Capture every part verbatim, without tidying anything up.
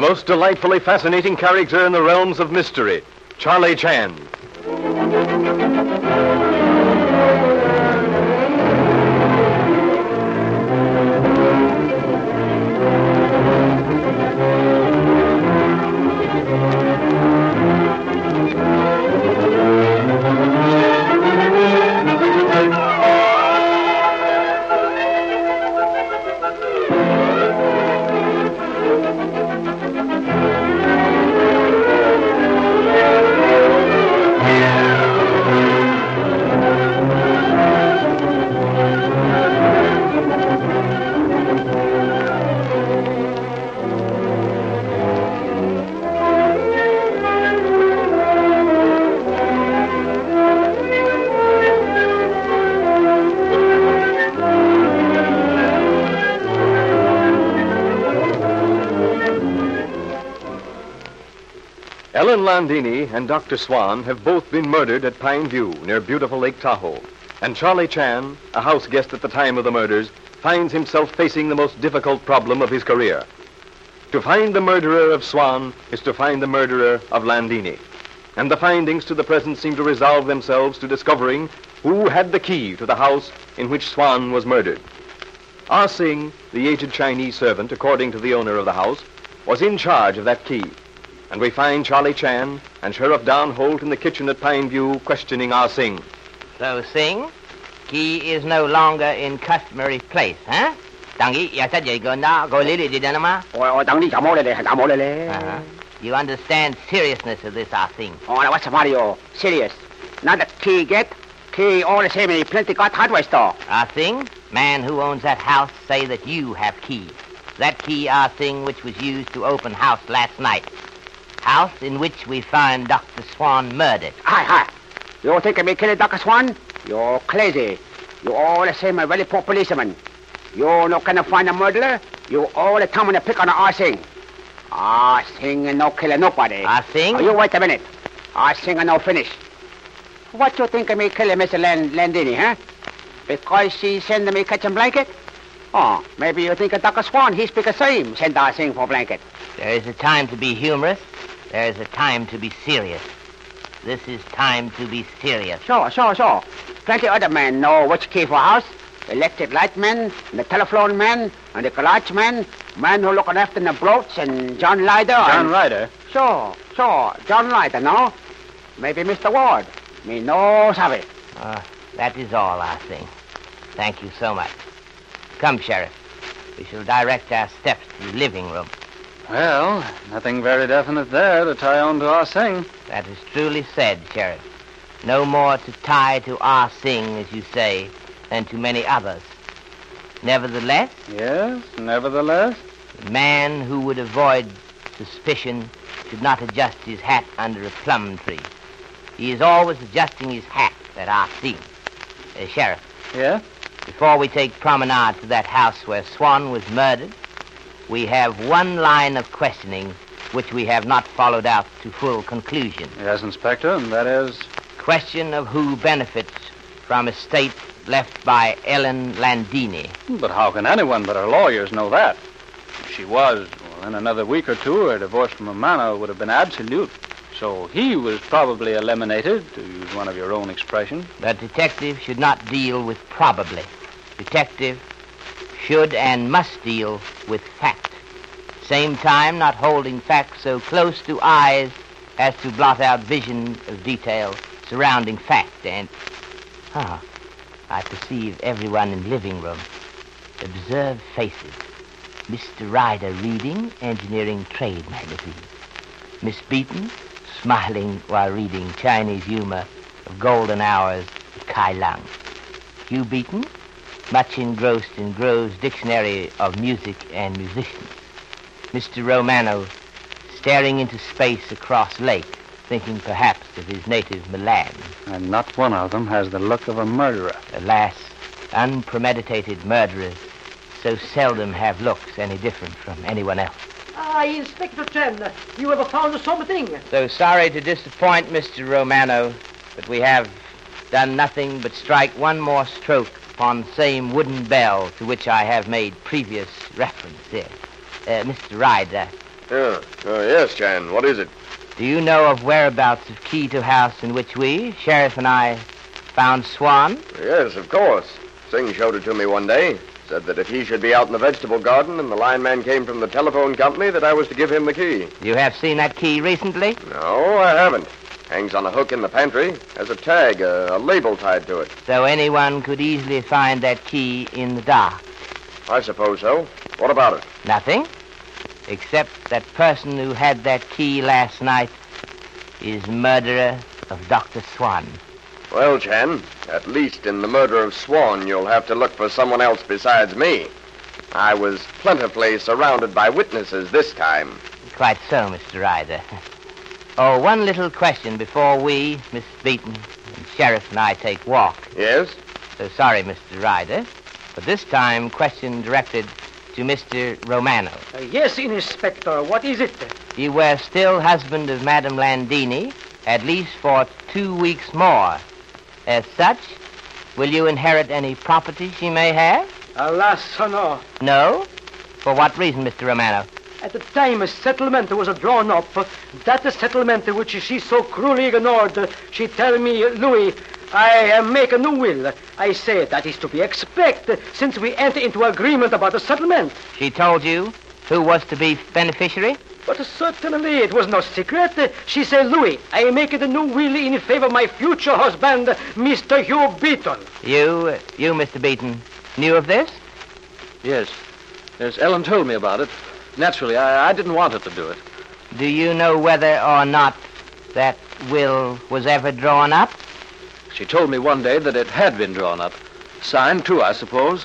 most delightfully fascinating character in the realms of mystery, Charlie Chan. Ellen Landini and Doctor Swan have both been murdered at Pine View, near beautiful Lake Tahoe. And Charlie Chan, a house guest at the time of the murders, finds himself facing the most difficult problem of his career. To find the murderer of Swan is to find the murderer of Landini. And the findings to the present seem to resolve themselves to discovering who had the key to the house in which Swan was murdered. Ah Sing, the aged Chinese servant, according to the owner of the house, was in charge of that key. And we find Charlie Chan and Sheriff Don Holt in the kitchen at Pine View questioning Ah Sing. So, Sing, key is no longer in customary place, huh? Uh-huh. You understand seriousness of this, Ah Sing? Oh, what's the matter, you? Serious. Not that key get. Key all the same in plenty got hardware store. Ah Sing, man who owns that house say that you have key. That key, Ah Sing, which was used to open house last night. House in which we find Doctor Swan murdered. Hi, hi. You think I may kill Doctor Swan? You're crazy. You all the same a very poor policeman. You no gonna find a murderer? You all the time on the pick on Ah Sing. Ah Sing and no killing nobody. Ah Sing? Oh, you wait a minute. Ah Sing and no finish. What you think I may kill Mister Land- Landini, huh? Because she send me catch a blanket? Oh, maybe you think of Doctor Swan. He speak the same. Send Ah Sing for blanket. There is a time to be humorous. There is a time to be serious. This is time to be serious. Sure, sure, sure. Plenty other men know which key for house. The electric light man, and the telephone man, and the garage man, man who looking after the boats, and John Ryder. John and... Ryder? Sure, sure. John Ryder, no? Maybe Mister Ward. Me no sabe. Uh, that is all, I think. Thank you so much. Come, Sheriff. We shall direct our steps to the living room. Well, nothing very definite there to tie on to Ah Sing. That is truly said, Sheriff. No more to tie to Ah Sing, as you say, than to many others. Nevertheless... Yes, nevertheless? The man who would avoid suspicion should not adjust his hat under a plum tree. He is always adjusting his hat at Ah Sing. Uh, Sheriff. Yeah? Before we take promenade to that house where Swan was murdered, we have one line of questioning which we have not followed out to full conclusion. Yes, Inspector, and that is? Question of who benefits from estate left by Ellen Landini. But how can anyone but our lawyers know that? If she was, well, in another week or two, her divorce from Romano would have been absolute. So he was probably eliminated, to use one of your own expressions. But detective should not deal with probably. Detective should and must deal with fact. Same time, not holding fact so close to eyes as to blot out vision of detail surrounding fact. And, ah, I perceive everyone in living room. Observe faces. Mister Ryder reading Engineering Trade magazine. Miss Beaton smiling while reading Chinese humor of golden hours of Kai Lang. Hugh Beaton much engrossed in Grove's Dictionary of Music and Musicians. Mister Romano staring into space across lake, thinking perhaps of his native Milan. And not one of them has the look of a murderer. Alas, unpremeditated murderers so seldom have looks any different from anyone else. Ah, Inspector Chen, you have found something. So sorry to disappoint Mister Romano, but we have done nothing but strike one more stroke upon the same wooden bell to which I have made previous reference there. Uh, Mister Ryder, Yeah. Uh, yes, Chan. What is it? Do you know of whereabouts of Quito House in which we, Sheriff and I, found Swan? Yes, of course. Singh showed it to me one day. Said that if he should be out in the vegetable garden and the lineman came from the telephone company, that I was to give him the key. You have seen that key recently? No, I haven't. Hangs on a hook in the pantry. Has a tag, a, a label tied to it. So anyone could easily find that key in the dark? I suppose so. What about it? Nothing. Except that person who had that key last night is murderer of Doctor Swan. Well, Chan, at least in the murder of Swan, you'll have to look for someone else besides me. I was plentifully surrounded by witnesses this time. Quite so, Mister Ryder. Oh, one little question before we, Miss Beaton, and Sheriff and I take walk. Yes? So sorry, Mister Ryder, but this time question directed to Mister Romano. Uh, yes, Inspector. What is it? You were still husband of Madame Landini, at least for two weeks more. As such, will you inherit any property she may have? Alas, no. No? For what reason, Mister Romano? At the time a settlement was drawn up, that settlement which she so cruelly ignored, she tell me, Louis, I uh, make a new will. I say that is to be expected, since we enter into agreement about the settlement. She told you who was to be beneficiary? But certainly it was no secret. She said, Louis, I make the new will in favor of my future husband, Mister Hugh Beaton. You, uh, you, Mister Beaton, knew of this? Yes. Yes, Ellen told me about it. Naturally, I, I didn't want her to do it. Do you know whether or not that will was ever drawn up? She told me one day that it had been drawn up. Signed, too, I suppose.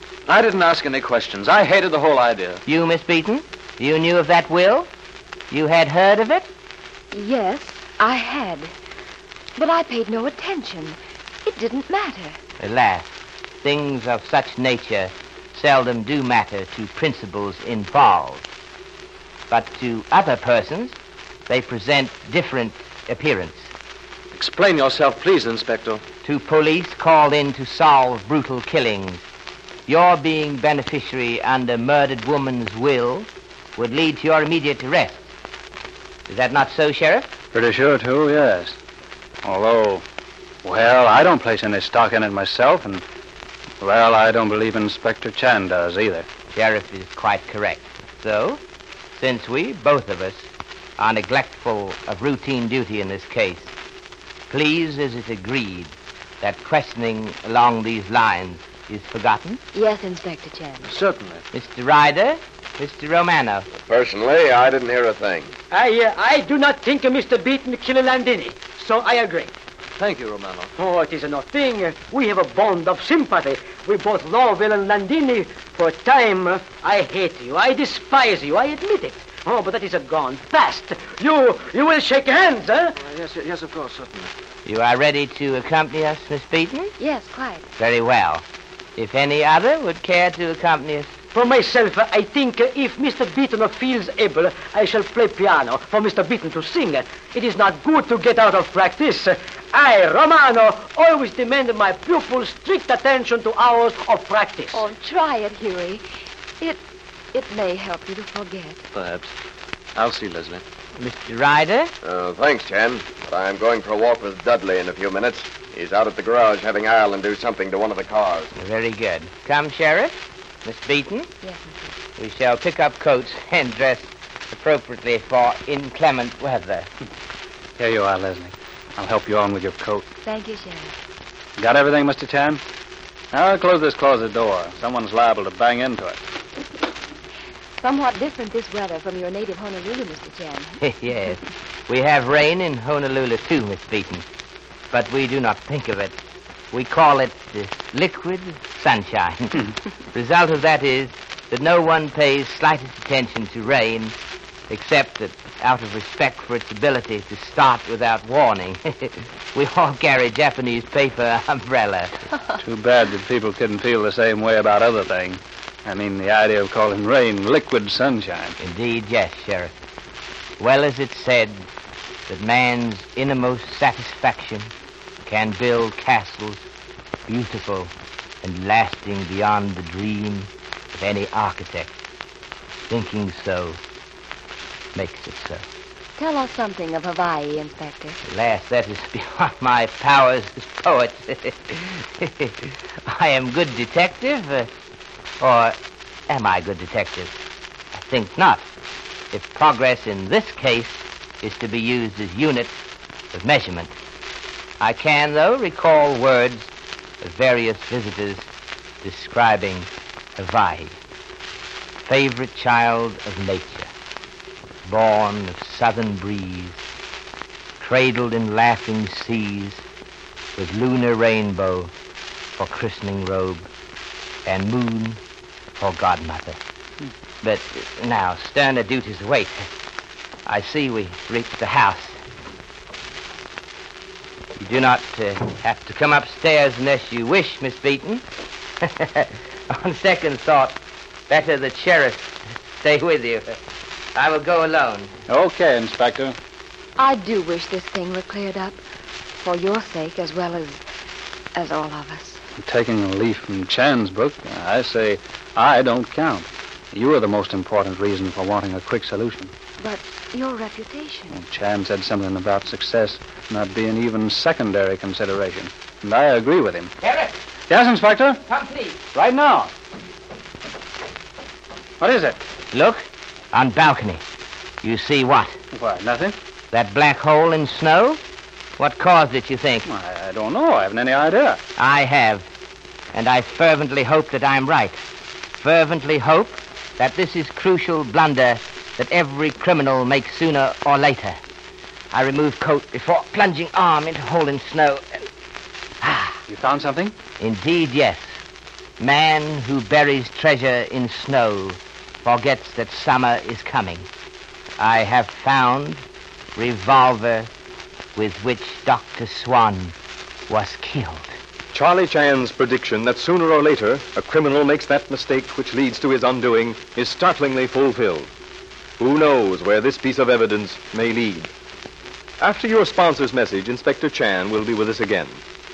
I didn't ask any questions. I hated the whole idea. You, Miss Beaton, you knew of that will? You had heard of it? Yes, I had. But I paid no attention. It didn't matter. Alas, things of such nature seldom do matter to principals involved. But to other persons, they present different appearance. Explain yourself, please, Inspector. To police called in to solve brutal killings, your being beneficiary under murdered woman's will would lead to your immediate arrest. Is that not so, Sheriff? Pretty sure, too, yes. Although, well, I don't place any stock in it myself, and, well, I don't believe Inspector Chan does either. Sheriff is quite correct. So, since we, both of us, are neglectful of routine duty in this case, please, is it agreed that questioning along these lines is forgotten? Yes, Inspector Chan. Certainly. Mister Ryder, Mister Romano. Personally, I didn't hear a thing. I uh, I do not think uh, Mister Beaton killed Landini, so I agree. Thank you, Romano. Oh, it is nothing. We have a bond of sympathy. We both love Ellen Landini. For a time, uh, I hate you. I despise you. I admit it. Oh, but that is a gone past. You you will shake hands, huh? Uh, yes, yes, of course, certainly. You are ready to accompany us, Miss Beaton? Yes, quite. Very well. If any other would care to accompany us. For myself, uh, I think uh, if Mister Beaton feels able, I shall play piano for Mister Beaton to sing. It is not good to get out of practice. I, Romano, always demand my pupils strict attention to hours of practice. Oh, try it, Huey. It it may help you to forget. Perhaps. I'll see Leslie. Mister Ryder? Uh, thanks, Chan. But I'm going for a walk with Dudley in a few minutes. He's out at the garage having Ireland do something to one of the cars. Very good. Come, Sheriff. Miss Beaton? Yes, Mister We shall pick up coats and dress appropriately for inclement weather. Here you are, Leslie. I'll help you on with your coat. Thank you, Sheriff. Got everything, Mister Chan? Now, close this closet door. Someone's liable to bang into it. Somewhat different this weather from your native Honolulu, Mister Chan. Yes. We have rain in Honolulu, too, Miss Beaton. But we do not think of it. We call it uh, liquid sunshine. Result of that is that no one pays slightest attention to rain, except that out of respect for its ability to start without warning. We all carry Japanese paper umbrellas. Too bad that people couldn't feel the same way about other things. I mean, the idea of calling rain liquid sunshine. Indeed, yes, Sheriff. Well is it said that man's innermost satisfaction can build castles beautiful and lasting beyond the dream of any architect. Thinking so, makes it so. Tell us something of Hawaii, Inspector. Alas, that is beyond my powers as poet. I am good detective, uh, or am I good detective? I think not. If progress in this case is to be used as unit of measurement. I can, though, recall words of various visitors describing Hawaii. Favorite child of nature, born of southern breeze, cradled in laughing seas, with lunar rainbow for christening robe, and moon for godmother. Hmm. But now, sterner duties await. I see we reached the house. You do not uh, have to come upstairs unless you wish, Miss Beaton. On second thought, better the sheriff stay with you. I will go alone. Okay, Inspector. I do wish this thing were cleared up, for your sake as well as as all of us. Taking a leaf from Chan's book, I say I don't count. You are the most important reason for wanting a quick solution. But your reputation. Well, Chan said something about success not being even secondary consideration. And I agree with him. Sheriff! Yes, Inspector? Come, please. Right now. What is it? Look, on balcony. You see what? Why, nothing. That black hole in snow? What caused it, you think? I, I don't know. I haven't any idea. I have. And I fervently hope that I'm right. Fervently hope that this is crucial blunder that every criminal makes sooner or later. I remove coat before plunging arm into hole in snow. And... Ah. You found something? Indeed, yes. Man who buries treasure in snow forgets that summer is coming. I have found revolver with which Doctor Swan was killed. Charlie Chan's prediction that sooner or later a criminal makes that mistake which leads to his undoing is startlingly fulfilled. Who knows where this piece of evidence may lead? After your sponsor's message, Inspector Chan will be with us again.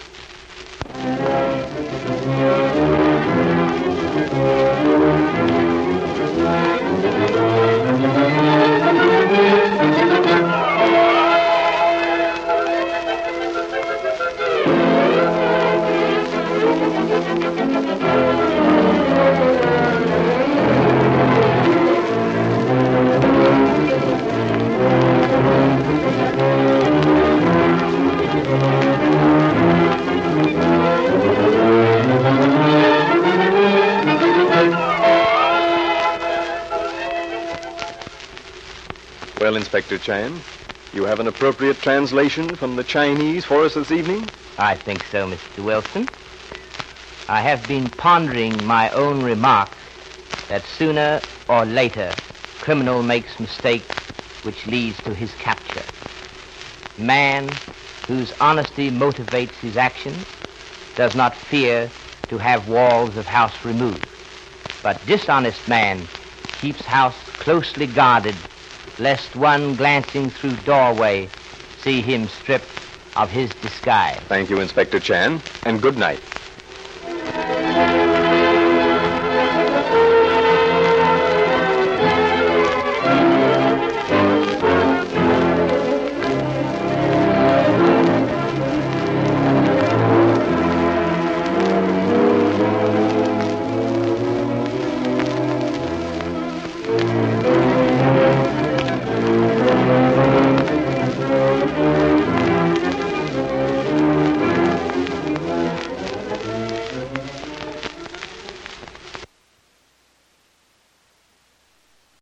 Well, Inspector Chan, you have an appropriate translation from the Chinese for us this evening? I think so, Mister Wilson. I have been pondering my own remark that sooner or later criminal makes mistake which leads to his capture. Man whose honesty motivates his actions does not fear to have walls of house removed. But dishonest man keeps house closely guarded, lest one glancing through doorway see him stripped of his disguise. Thank you, Inspector Chan, and good night.